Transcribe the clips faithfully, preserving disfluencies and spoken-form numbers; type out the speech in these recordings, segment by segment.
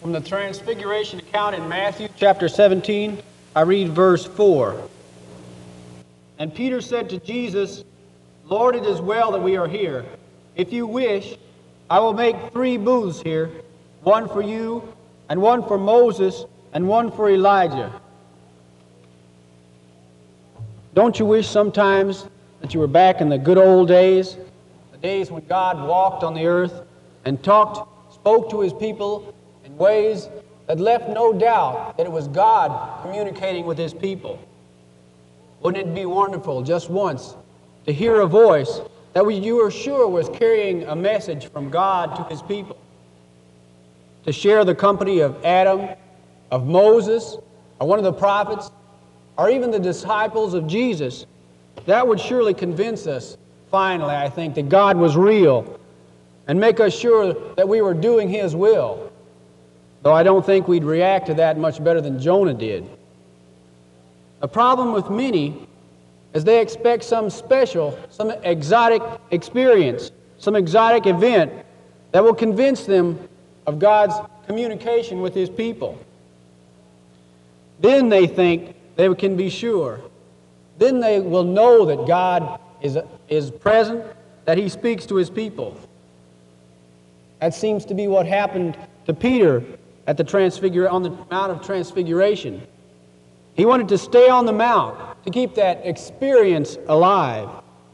From the Transfiguration account in Matthew chapter seventeen, I read verse four. And Peter said to Jesus, Lord, it is well that we are here. If you wish, I will make three booths here, one for you, and one for Moses, and one for Elijah. Don't you wish sometimes that you were back in the good old days, the days when God walked on the earth and talked, spoke to his people in ways that left no doubt that it was God communicating with his people? Wouldn't it be wonderful just once to hear a voice that you were sure was carrying a message from God to his people? To share the company of Adam, of Moses, or one of the prophets, or even the disciples of Jesus, that would surely convince us, finally, I think, that God was real and make us sure that we were doing his will. Though I don't think we'd react to that much better than Jonah did. The problem with many is they expect some special, some exotic experience, some exotic event that will convince them of God's communication with his people. Then they think they can be sure. Then they will know that God is, is present, that he speaks to his people. That seems to be what happened to Peter at the transfigure on the Mount of Transfiguration. He wanted to stay on the mount to keep that experience alive.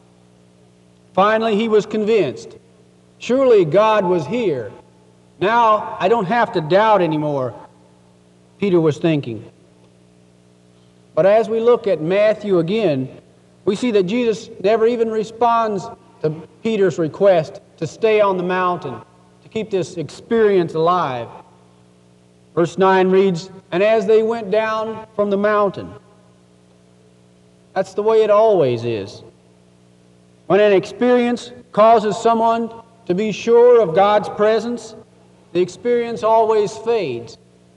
Finally, he was convinced. Surely God was here. Now I don't have to doubt anymore, Peter was thinking. But as we look at Matthew again, we see that Jesus never even responds to Peter's request to stay on the mountain, to keep this experience alive. Verse nine reads, and as they went down from the mountain. That's the way it always is. When an experience causes someone to be sure of God's presence, the experience always fades.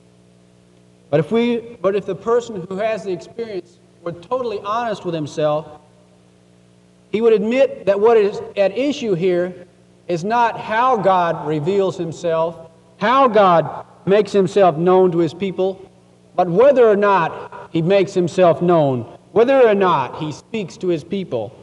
But if we, but if the person who has the experience were totally honest with himself, he would admit that what is at issue here is not how God reveals himself, how God makes himself known to his people, but whether or not he makes himself known, whether or not he speaks to his people.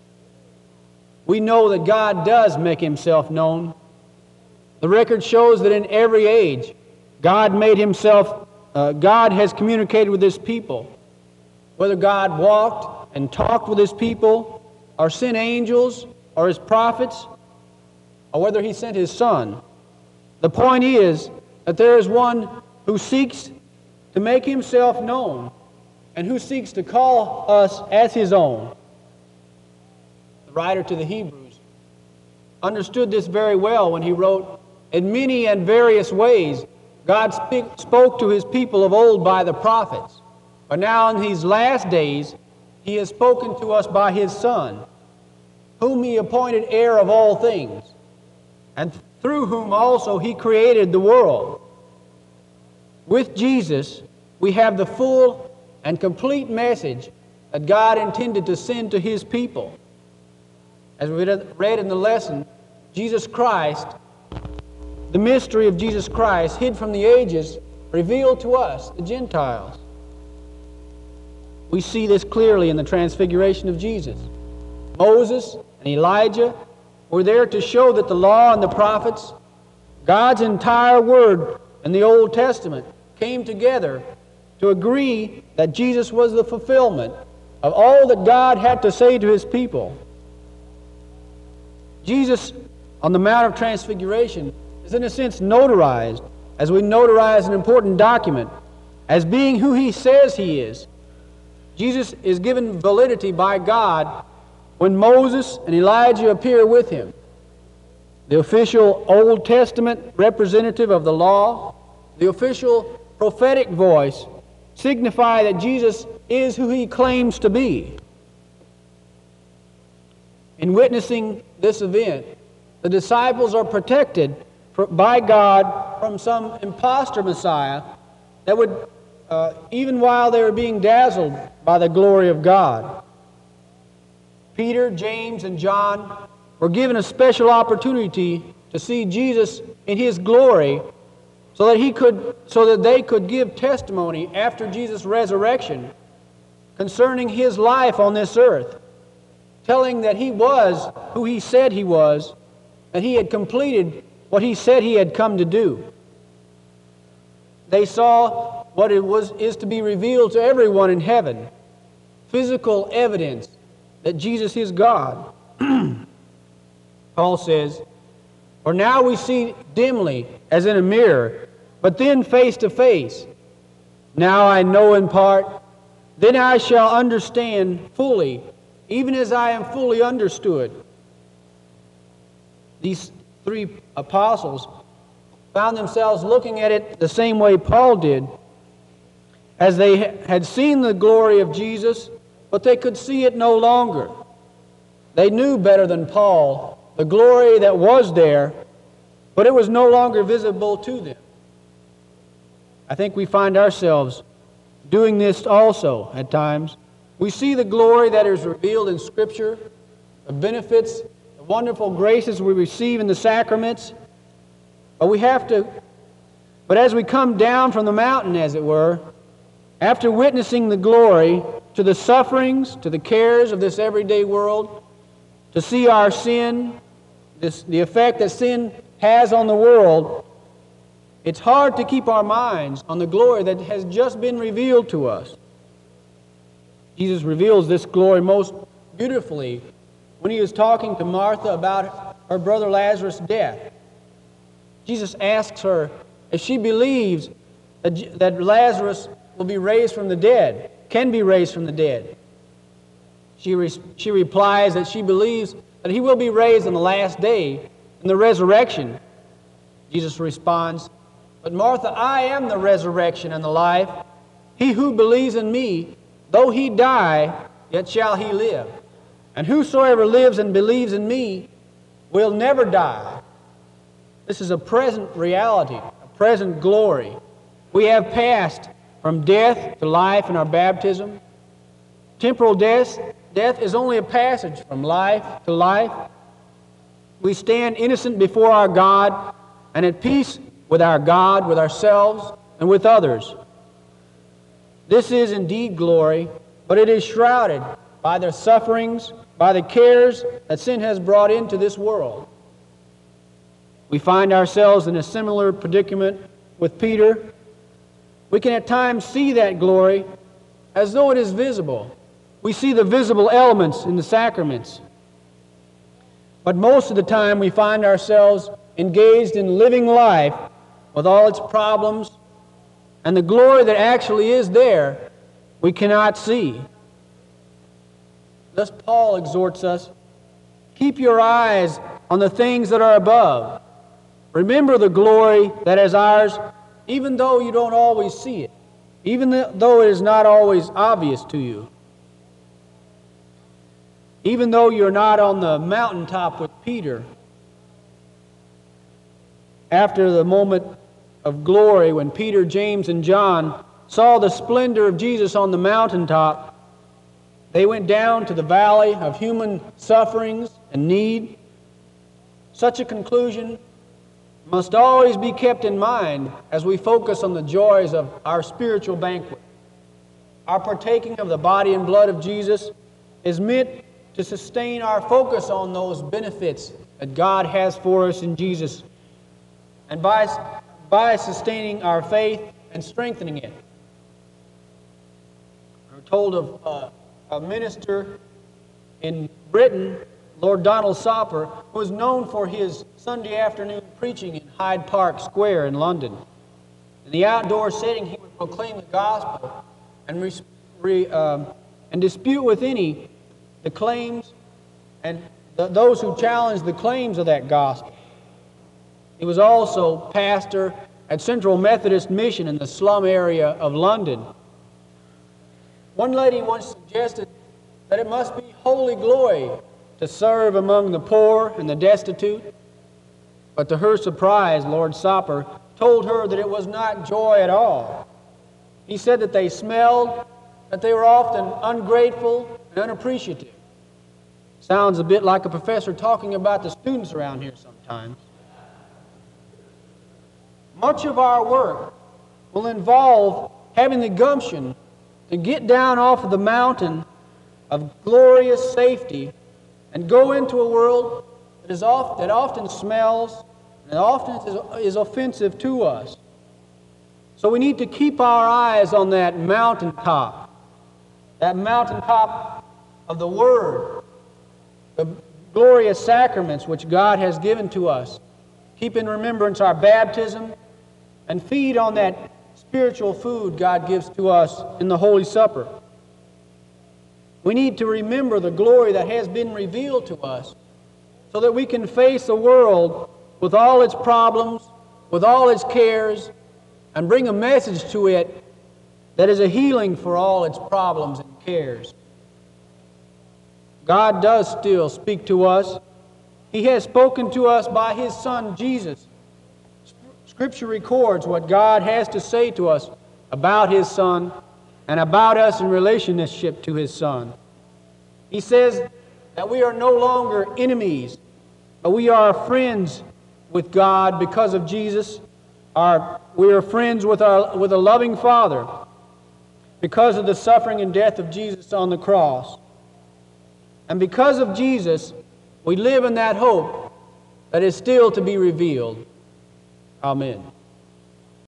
We know that God does make himself known. The record shows that in every age, God made himself, uh, God has communicated with his people. Whether God walked and talked with his people, or sent angels, or his prophets, or whether he sent his Son. The point is that there is one who seeks to make himself known and who seeks to call us as his own. The writer to the Hebrews understood this very well when he wrote, in many and various ways, God speak, spoke to his people of old by the prophets. But now in these last days, he has spoken to us by his Son, whom he appointed heir of all things, and through whom also he created the world. With Jesus, we have the full and complete message that God intended to send to his people. As we read in the lesson, Jesus Christ, the mystery of Jesus Christ, hid from the ages, revealed to us, the Gentiles. We see this clearly in the transfiguration of Jesus. Moses and Elijah were there to show that the law and the prophets, God's entire word in the Old Testament, came together to agree that Jesus was the fulfillment of all that God had to say to his people. Jesus, on the Mount of Transfiguration, is in a sense notarized, as we notarize an important document, as being who he says he is. Jesus is given validity by God when Moses and Elijah appear with him. The official Old Testament representative of the law, the official prophetic voice, signify that Jesus is who he claims to be. In witnessing this event, the disciples are protected for, by God from some impostor Messiah that would, uh, even while they were being dazzled by the glory of God. Peter, James, and John were given a special opportunity to see Jesus in his glory so that he could, so that they could give testimony after Jesus' resurrection concerning his life on this earth, telling that he was who he said he was, and he had completed what he said he had come to do. They saw what it was is to be revealed to everyone in heaven, physical evidence that Jesus is God. Paul says, "For now we see dimly as in a mirror, but then face to face. Now I know in part, then I shall understand fully, even as I am fully understood." These three apostles found themselves looking at it the same way Paul did, as they had seen the glory of Jesus, but they could see it no longer. They knew better than Paul the glory that was there, but it was no longer visible to them. I think we find ourselves doing this also at times. We see the glory that is revealed in Scripture, the benefits, the wonderful graces we receive in the sacraments, but we have to, but as we come down from the mountain, as it were, after witnessing the glory to the sufferings, to the cares of this everyday world, to see our sin, this, the effect that sin has on the world, it's hard to keep our minds on the glory that has just been revealed to us. Jesus reveals this glory most beautifully when he was talking to Martha about her brother Lazarus' death. Jesus asks her if she believes that, that Lazarus will be raised from the dead, can be raised from the dead. She, re, she replies that she believes that he will be raised on the last day in the resurrection. Jesus responds, "But Martha, I am the resurrection and the life. He who believes in me, though he die, yet shall he live. And whosoever lives and believes in me will never die." This is a present reality, a present glory. We have passed from death to life in our baptism. Temporal death, death is only a passage from life to life. We stand innocent before our God and at peace with our God, with ourselves, and with others. This is indeed glory, but it is shrouded by the sufferings, by the cares that sin has brought into this world. We find ourselves in a similar predicament with Peter. We can at times see that glory as though it is visible. We see the visible elements in the sacraments. But most of the time we find ourselves engaged in living life with all its problems, and the glory that actually is there we cannot see. Thus Paul exhorts us, keep your eyes on the things that are above. Remember the glory that is ours, even though you don't always see it, even though it is not always obvious to you. Even though you're not on the mountaintop with Peter, after the moment of glory when Peter, James, and John saw the splendor of Jesus on the mountaintop, they went down to the valley of human sufferings and need. Such a conclusion must always be kept in mind as we focus on the joys of our spiritual banquet. Our partaking of the body and blood of Jesus is meant to sustain our focus on those benefits that God has for us in Jesus, and by, by sustaining our faith and strengthening it. We're told of uh, a minister in Britain, Lord Donald Soper, who was known for his Sunday afternoon preaching in Hyde Park Square in London. In the outdoor setting, he would proclaim the gospel and, re, re, um, and dispute with any the claims and the, those who challenged the claims of that gospel. He was also pastor at Central Methodist Mission in the slum area of London. One lady once suggested that it must be holy glory to serve among the poor and the destitute. But to her surprise, Lord Soper told her that it was not joy at all. He said that they smelled, that they were often ungrateful and unappreciative. Sounds a bit like a professor talking about the students around here sometimes. much of our work will involve having the gumption to get down off of the mountain of glorious safety and go into a world that, is oft, that often smells and often is, is offensive to us. So we need to keep our eyes on that mountaintop, that mountaintop of the Word, the glorious sacraments which God has given to us. Keep in remembrance our baptism and feed on that spiritual food God gives to us in the Holy Supper. We need to remember the glory that has been revealed to us so that we can face the world with all its problems, with all its cares, and bring a message to it that is a healing for all its problems and cares. God does still speak to us. He has spoken to us by His Son, Jesus. Scripture records what God has to say to us about His Son and about us in relationship to His Son. He says that we are no longer enemies, but we are friends with God because of Jesus. Our, we are friends with, our, with a loving Father because of the suffering and death of Jesus on the cross. And because of Jesus, we live in that hope that is still to be revealed. Amen.